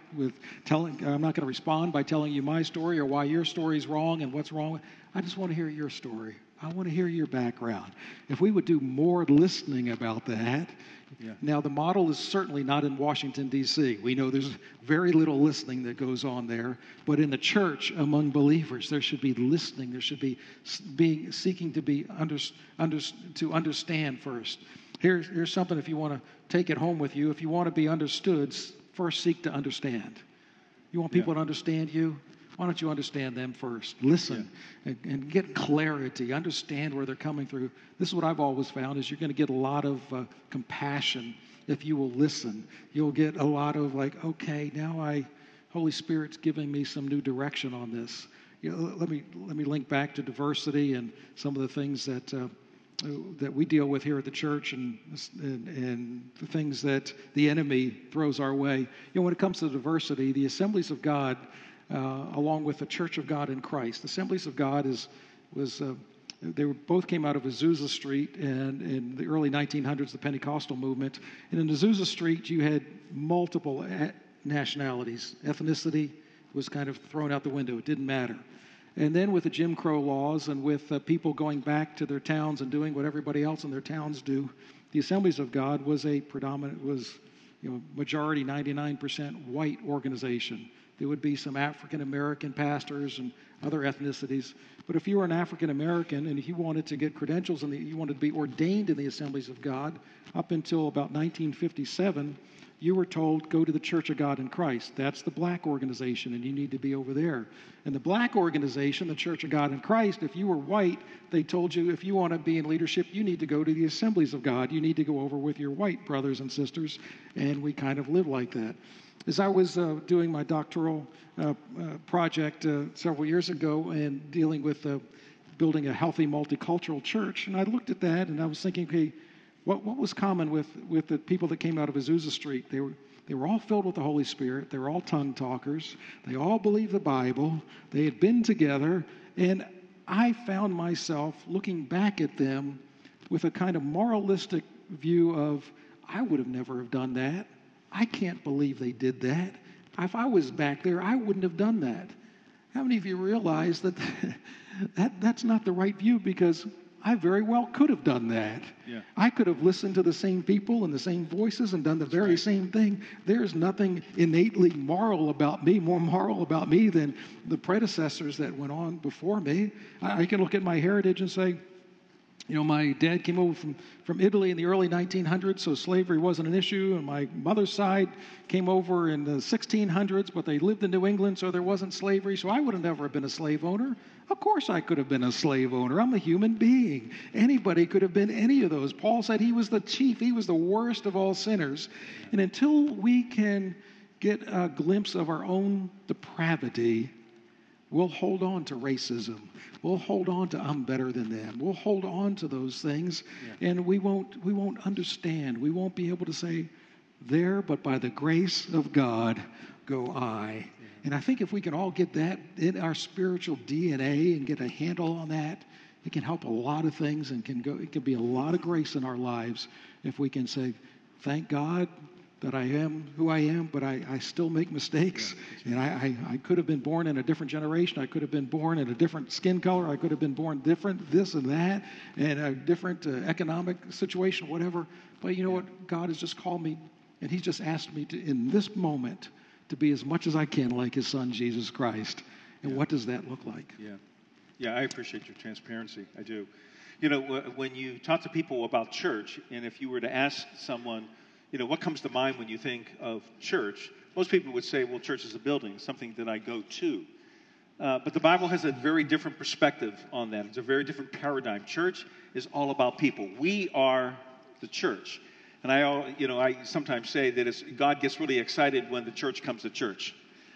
with telling, I'm not going to respond by telling you my story or why your story is wrong and what's wrong. I just want to hear your story. I want to hear your background. If we would do more listening about that. Yeah. Now, the model is certainly not in Washington, D C We know there's very little listening that goes on there. But in the church, among believers, there should be listening. There should be being seeking to be under, under, to understand first. Here's, here's something if you want to take it home with you. If you want to be understood, first seek to understand. You want people yeah. to understand you? Why don't you understand them first? Listen yeah. and, and get clarity. Understand where they're coming through. This is what I've always found is you're going to get a lot of uh, compassion if you will listen. You'll get a lot of like, okay, now I, Holy Spirit's giving me some new direction on this. You know, let me let me link back to diversity and some of the things that uh, that we deal with here at the church and, and and the things that the enemy throws our way. You know, when it comes to diversity, the Assemblies of God. Uh, along with the Church of God in Christ. Assemblies of God is was uh, they were, both came out of Azusa Street and in the early nineteen hundreds, the Pentecostal movement. And in Azusa Street, you had multiple nationalities. Ethnicity was kind of thrown out the window. It didn't matter. And then with the Jim Crow laws and with uh, people going back to their towns and doing what everybody else in their towns do, the Assemblies of God was a predominant, was you know majority, ninety-nine percent white organization. There would be some African-American pastors and other ethnicities. But if you were an African-American and if you wanted to get credentials and you wanted to be ordained in the Assemblies of God, up until about nineteen fifty-seven, you were told, go to the Church of God in Christ. That's the black organization, and you need to be over there. And the black organization, the Church of God in Christ, if you were white, they told you, if you want to be in leadership, you need to go to the Assemblies of God. You need to go over with your white brothers and sisters. And we kind of live like that. As I was uh, doing my doctoral uh, uh, project uh, several years ago and dealing with uh, building a healthy multicultural church, and I looked at that and I was thinking, okay, what, what was common with, with the people that came out of Azusa Street? They were they were all filled with the Holy Spirit. They were all tongue talkers. They all believed the Bible. They had been together, and I found myself looking back at them with a kind of moralistic view of, I would have never have done that. I can't believe they did that. If I was back there, I wouldn't have done that. How many of you realize that, that that's not the right view? Because I very well could have done that. Yeah. I could have listened to the same people and the same voices and done the that's very right. same thing. There's nothing innately moral about me, more moral about me than the predecessors that went on before me. I, I can look at my heritage and say, you know, my dad came over from, from Italy in the early nineteen hundreds, so slavery wasn't an issue. And my mother's side came over in the sixteen hundreds, but they lived in New England, so there wasn't slavery. So I would have never been a slave owner. Of course I could have been a slave owner. I'm a human being. Anybody could have been any of those. Paul said he was the chief. He was the worst of all sinners. And until we can get a glimpse of our own depravity, we'll hold on to racism. We'll hold on to I'm better than them. We'll hold on to those things, yeah. and we won't we won't understand. We won't be able to say, there, but by the grace of God go I. Yeah. And I think if we can all get that in our spiritual D N A and get a handle on that, it can help a lot of things and can go. It can be a lot of grace in our lives if we can say, thank God that I am who I am, but I, I still make mistakes. Yeah, and I, I, I could have been born in a different generation. I could have been born in a different skin color. I could have been born different, this and that, and a different uh, economic situation, whatever. But you know yeah. what? God has just called me, and he's just asked me to, in this moment, to be as much as I can like his son, Jesus Christ. And yeah. what does that look like? Yeah. Yeah, I appreciate your transparency. I do. You know, when you talk to people about church, and if you were to ask someone, you know, what comes to mind when you think of church? Most people would say, well, church is a building, something that I go to. Uh, but the Bible has a very different perspective on that. It's a very different paradigm. Church is all about people. We are the church. And I, you know, I sometimes say that it's, God gets really excited when the church comes to church.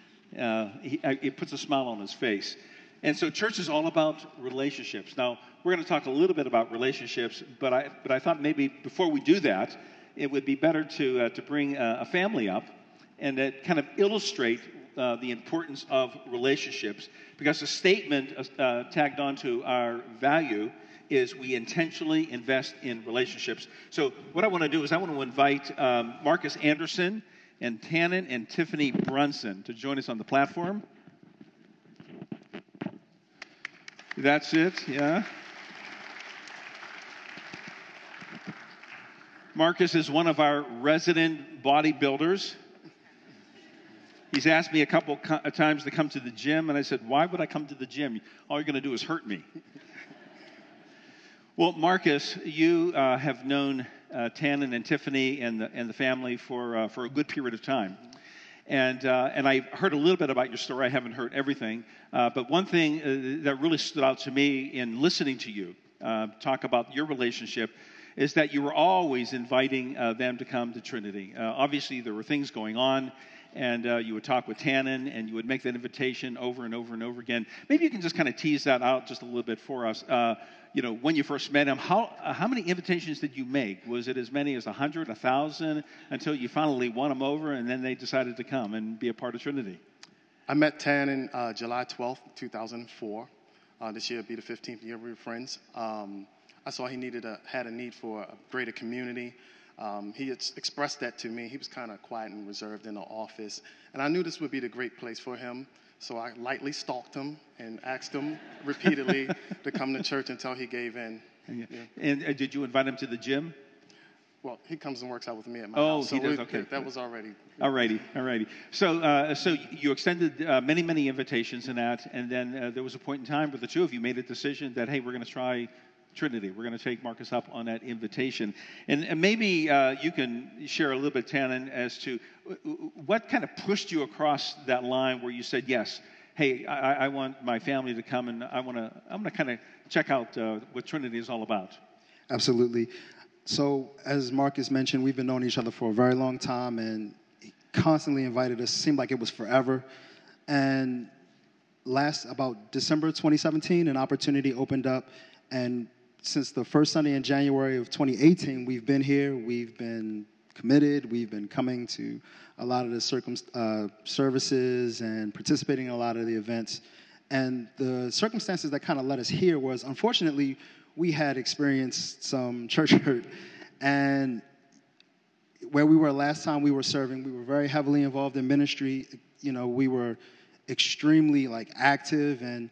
Uh, he, it puts a smile on his face. And so church is all about relationships. Now, we're going to talk a little bit about relationships, but I, but I thought maybe before we do that, it would be better to uh, to bring uh, a family up and uh, kind of illustrate uh, the importance of relationships, because the statement uh, tagged onto our value is we intentionally invest in relationships. So what I want to do is I want to invite um, Marcus Anderson, and Tannen and Tiffany Brunson to join us on the platform. That's it, yeah. Marcus is one of our resident bodybuilders. He's asked me a couple co- times to come to the gym, and I said, why would I come to the gym? All you're going to do is hurt me. Well, Marcus, you uh, have known uh, Tannen and Tiffany and the, and the family for uh, for a good period of time. And uh, and I heard a little bit about your story. I haven't heard everything. Uh, but one thing uh, that really stood out to me in listening to you uh, talk about your relationship is that you were always inviting uh, them to come to Trinity. Uh, obviously, there were things going on. And uh, you would talk with Tannen, and you would make that invitation over and over and over again. Maybe you can just kind of tease that out just a little bit for us. Uh, you know, when you first met him, how uh, how many invitations did you make? Was it as many as a hundred, a thousand, until you finally won them over, and then they decided to come and be a part of Trinity? I met Tannen uh, July twelfth, two thousand four. Uh, this year would be the fifteenth year we were friends. Um, I saw he needed a had a need for a greater community. Um, he had expressed that to me. He was kind of quiet and reserved in the office. And I knew this would be the great place for him. So I lightly stalked him and asked him repeatedly to come to church until he gave in. Yeah. Yeah. And uh, did you invite him to the gym? Well, he comes and works out with me at my oh, house. So he does? we, Okay. That was already. All righty, all righty. So, uh, so you extended uh, many, many invitations in that. And then uh, there was a point in time where the two of you made a decision that, hey, we're going to try Trinity. We're going to take Marcus up on that invitation. And, and maybe uh, you can share a little bit, Tannen, as to what kind of pushed you across that line where you said, yes, hey, I, I want my family to come, and I want to I'm going to kind of check out uh, what Trinity is all about. Absolutely. So as Marcus mentioned, we've been knowing each other for a very long time, and he constantly invited us. It seemed like it was forever. And last, about December twenty seventeen, an opportunity opened up, and since the first Sunday in January of twenty eighteen, we've been here. We've been committed. We've been coming to a lot of the circum- uh, services and participating in a lot of the events. And the circumstances that kind of led us here was, unfortunately, we had experienced some church hurt. And where we were last time we were serving, we were very heavily involved in ministry. You know, we were extremely, like, active. And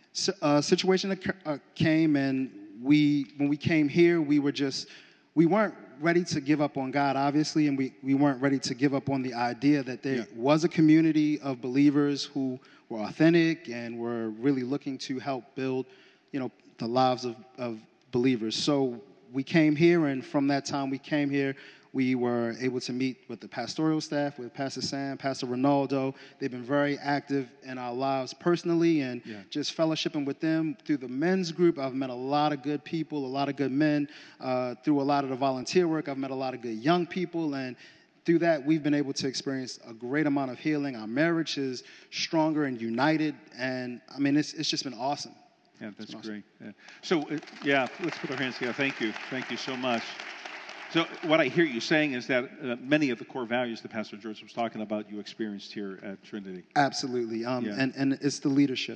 a situation that uh, came, and we, when we came here, we were just, we weren't ready to give up on God, obviously, and we, we weren't ready to give up on the idea that there yeah. was a community of believers who were authentic and were really looking to help build, you know, the lives of, of believers. So we came here, and from that time we came here, we were able to meet with the pastoral staff, with Pastor Sam, Pastor Ronaldo. They've been very active in our lives personally, and yeah. just fellowshipping with them. Through the men's group, I've met a lot of good people, a lot of good men. Uh, through a lot of the volunteer work, I've met a lot of good young people, and through that, we've been able to experience a great amount of healing. Our marriage is stronger and united, and, I mean, it's it's just been awesome. Yeah, that's great. Yeah. So, uh, yeah, let's put our hands together. Thank you. Thank you so much. So what I hear you saying is that uh, many of the core values that Pastor George was talking about, you experienced here at Trinity. Absolutely. Um, yeah. and, and it's the leadership.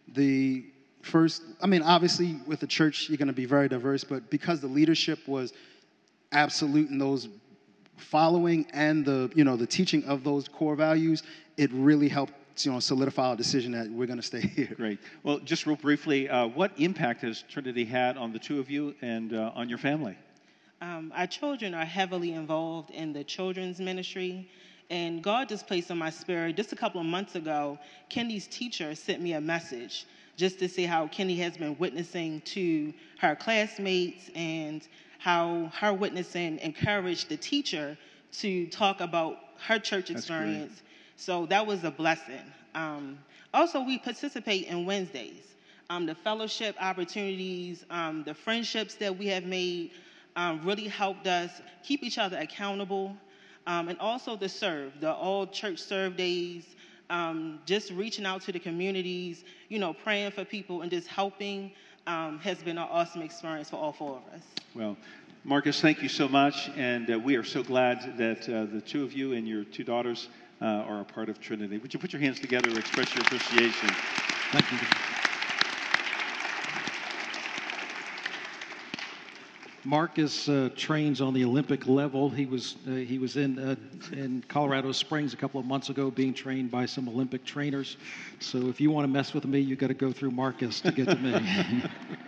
The first, I mean, obviously with the church, you're going to be very diverse, but because the leadership was absolute in those following and the, you know, the teaching of those core values, it really helped, you know, solidify our decision that we're going to stay here. Great. Well, just real briefly, uh, what impact has Trinity had on the two of you and uh, on your family? Um, our children are heavily involved in the children's ministry, and God just placed on my spirit just a couple of months ago, Kenny's teacher sent me a message just to see how Kenny has been witnessing to her classmates and how her witnessing encouraged the teacher to talk about her church experience. So that was a blessing. Um, also, we participate in Wednesdays. Um, the fellowship opportunities, um, the friendships that we have made um, really helped us keep each other accountable. Um, and also the serve, the all church serve days, um, just reaching out to the communities, you know, praying for people and just helping um, has been an awesome experience for all four of us. Well, Marcus, thank you so much. And uh, we are so glad that uh, the two of you and your two daughters uh, are a part of Trinity. Would you put your hands together to express your appreciation? Thank you. Marcus uh, trains on the Olympic level. He was uh, he was in uh, in Colorado Springs a couple of months ago, being trained by some Olympic trainers. So if you want to mess with me, you got to go through Marcus to get to me.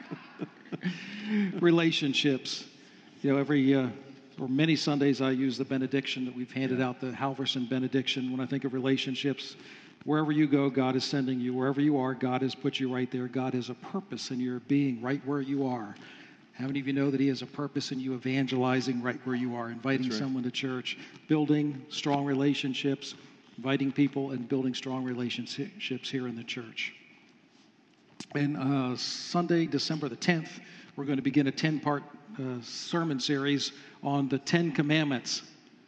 Relationships. You know, every uh, or many Sundays I use the benediction that we've handed out, the Halverson benediction. When I think of relationships, wherever you go, God is sending you. Wherever you are, God has put you right there. God has a purpose in your being right where you are. How many of you know that he has a purpose in you evangelizing right where you are, inviting right. someone to church, building strong relationships, inviting people and building strong relationships here in the church. And uh, Sunday, December the tenth, we're going to begin a ten-part uh, sermon series on the Ten Commandments.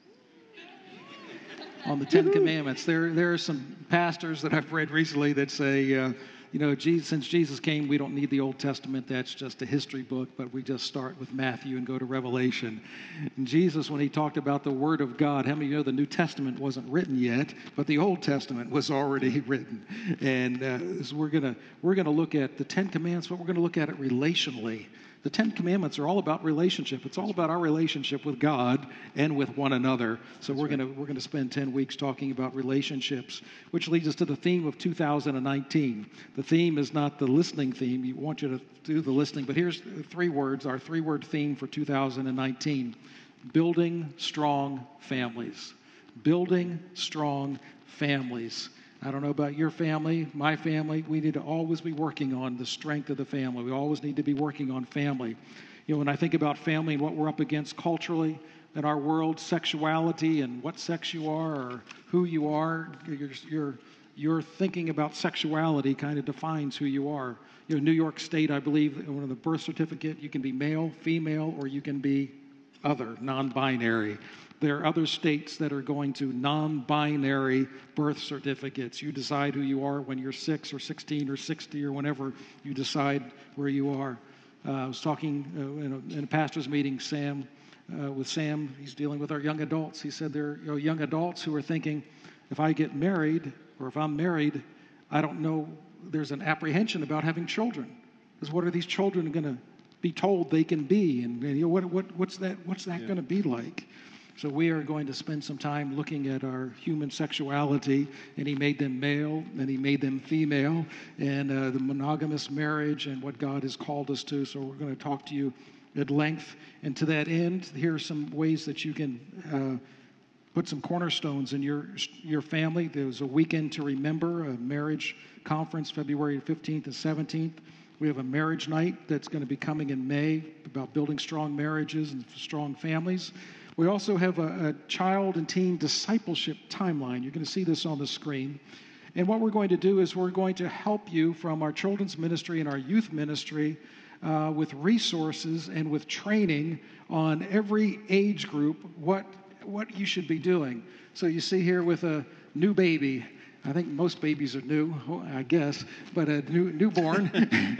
On the Ten Commandments. There, there are some pastors that I've read recently that say, uh, you know, Jesus, since Jesus came, we don't need the Old Testament. That's just a history book, but we just start with Matthew and go to Revelation. And Jesus, when he talked about the Word of God, how many of you know the New Testament wasn't written yet, but the Old Testament was already written? And uh, so we're gonna we're gonna look at the Ten Commandments, but we're gonna look at it relationally. The Ten Commandments are all about relationship. It's all about our relationship with God and with one another. So we're gonna we're gonna spend ten weeks talking about relationships, which leads us to the theme of two thousand nineteen. The theme is not the listening theme. You want you to do the listening, but here's three words, our three-word theme for two thousand nineteen. Building strong families. Building strong families. I don't know about your family, my family. We need to always be working on the strength of the family. We always need to be working on family. You know, when I think about family and what we're up against culturally in our world, sexuality and what sex you are or who you are, your, your, your thinking about sexuality kind of defines who you are. You know, New York State, I believe, one of the birth certificate, you can be male, female, or you can be other, non-binary. There are other states that are going to non-binary birth certificates. You decide who you are when you're six or sixteen or sixty or whenever you decide where you are. Uh, I was talking uh, in, a, in a pastor's meeting, Sam, uh, with Sam. He's dealing with our young adults. He said there are you know, young adults who are thinking, if I get married or if I'm married, I don't know, there's an apprehension about having children. Because what are these children going to be told they can be? And, and you know, what, what, what's that, what's that yeah. going to be like? So we are going to spend some time looking at our human sexuality, and he made them male, and he made them female, and uh, the monogamous marriage and what God has called us to. So we're going to talk to you at length. And to that end, here are some ways that you can uh, put some cornerstones in your your family. There's a weekend to remember, a marriage conference, February fifteenth and seventeenth. We have a marriage night that's going to be coming in May about building strong marriages and strong families. We also have a, a child and teen discipleship timeline. You're going to see this on the screen. And what we're going to do is we're going to help you from our children's ministry and our youth ministry uh, with resources and with training on every age group what what you should be doing. So you see here with a new baby. I think most babies are new, I guess, but a new, newborn,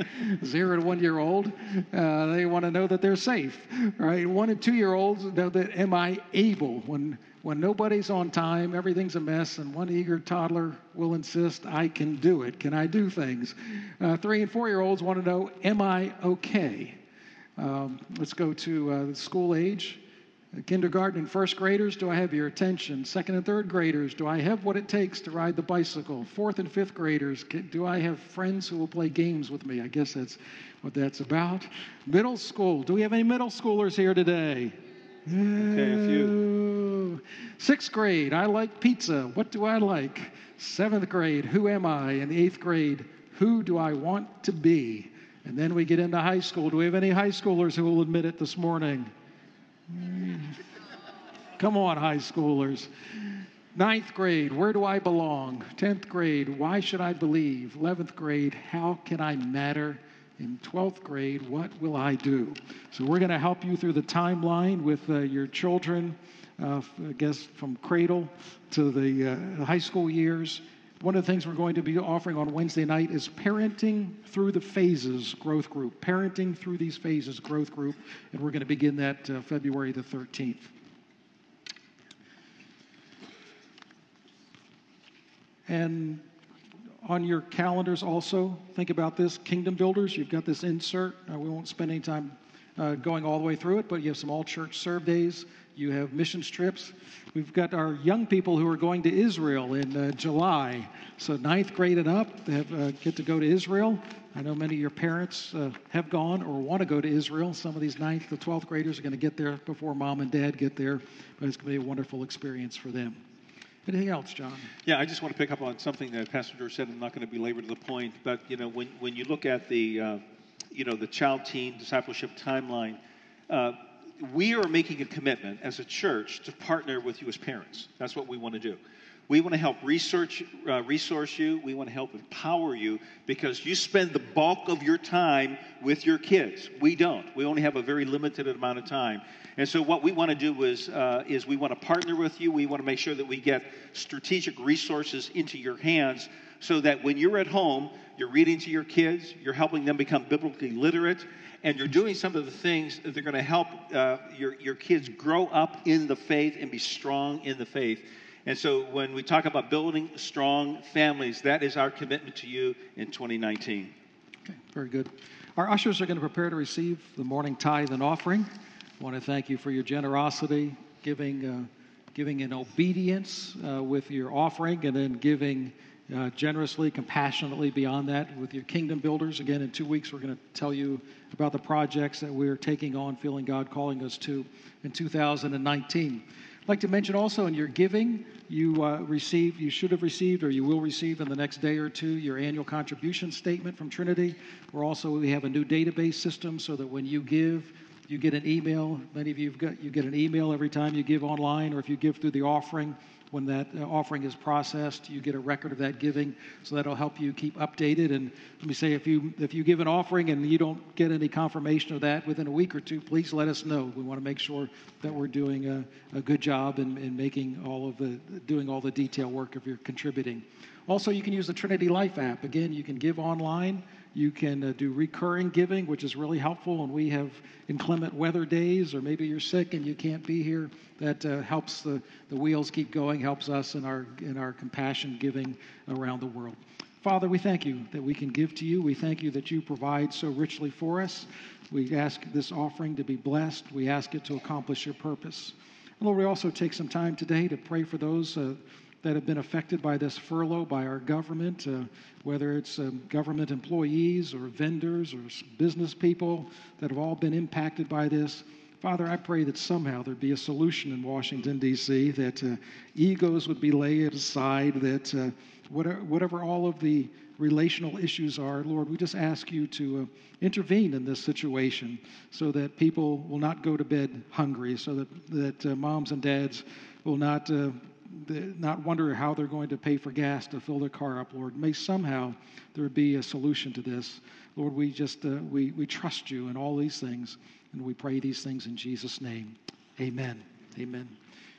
zero to one-year-old, uh, they want to know that they're safe, right? One and two-year-olds know that, am I able? When when nobody's on time, everything's a mess, and one eager toddler will insist, I can do it. Can I do things? Uh, three and four-year-olds want to know, am I okay? Um, let's go to uh, the school age. Kindergarten and first graders, do I have your attention? Second and third graders, do I have what it takes to ride the bicycle? Fourth and fifth graders, do I have friends who will play games with me? I guess that's what that's about. Middle school, do we have any middle schoolers here today? Okay, a few. Sixth grade, I like pizza. What do I like? Seventh grade, who am I? And eighth grade, who do I want to be? And then we get into high school. Do we have any high schoolers who will admit it this morning? Come on, high schoolers. Ninth grade, where do I belong? Tenth grade, why should I believe? Eleventh grade, how can I matter? In twelfth grade, what will I do? So we're going to help you through the timeline with uh, your children, uh, I guess from cradle to the uh, high school years. One of the things we're going to be offering on Wednesday night is Parenting Through the Phases Growth Group. Parenting Through These Phases Growth Group. And we're going to begin that uh, February the thirteenth. And on your calendars also, think about this. Kingdom Builders, you've got this insert. Uh, we won't spend any time uh, going all the way through it, but you have some all-church serve days. You have missions trips. We've got our young people who are going to Israel in uh, July. So ninth grade and up, they have, uh, get to go to Israel. I know many of your parents uh, have gone or want to go to Israel. Some of these ninth to twelfth graders are going to get there before mom and dad get there, but it's going to be a wonderful experience for them. Anything else, John? Yeah, I just want to pick up on something that Pastor George said. I'm not going to belabor to the point, but you know, when when you look at the uh, you know the child-teen discipleship timeline, uh, we are making a commitment as a church to partner with you as parents. That's what we want to do. We want to help research, uh, resource you. We want to help empower you because you spend the bulk of your time with your kids. We don't. We only have a very limited amount of time. And so what we want to do is, uh, is we want to partner with you. We want to make sure that we get strategic resources into your hands so that when you're at home, you're reading to your kids, you're helping them become biblically literate, and you're doing some of the things that are going to help uh, your, your kids grow up in the faith and be strong in the faith. And so when we talk about building strong families, that is our commitment to you in twenty nineteen. Okay, very good. Our ushers are going to prepare to receive the morning tithe and offering. I want to thank you for your generosity, giving, uh, giving in obedience uh, with your offering, and then giving uh, generously, compassionately beyond that with your kingdom builders. Again, in two weeks, we're going to tell you about the projects that we're taking on, feeling God calling us to in two thousand nineteen. I'd like to mention also in your giving, you uh, received, you should have received, or you will receive in the next day or two, your annual contribution statement from Trinity. We're also, we have a new database system so that when you give, you get an email. Many of you have got, you get an email every time you give online, or if you give through the offering. When that uh, offering is processed, you get a record of that giving, so that'll help you keep updated. And let me say, if you if you give an offering and you don't get any confirmation of that within a week or two, please let us know. We want to make sure that we're doing a, a good job in, in making all of the doing all the detail work if you're contributing. Also, you can use the Trinity Life app. Again, you can give online. You can uh, do recurring giving, which is really helpful when we have inclement weather days, or maybe you're sick and you can't be here. That uh, helps the, the wheels keep going, helps us in our in our compassion giving around the world. Father, we thank you that we can give to you. We thank you that you provide so richly for us. We ask this offering to be blessed. We ask it to accomplish your purpose. And Lord, we also take some time today to pray for those uh, that have been affected by this furlough by our government, uh, whether it's um, government employees or vendors or business people that have all been impacted by this. Father, I pray that somehow there'd be a solution in Washington, D C, that uh, egos would be laid aside, that uh, whatever, whatever all of the relational issues are, Lord, we just ask you to uh, intervene in this situation so that people will not go to bed hungry, so that, that uh, moms and dads will not uh, not wonder how they're going to pay for gas to fill their car up, Lord. May somehow there be a solution to this. Lord, we just, uh, we, we trust you in all these things, and we pray these things in Jesus' name. Amen. Amen.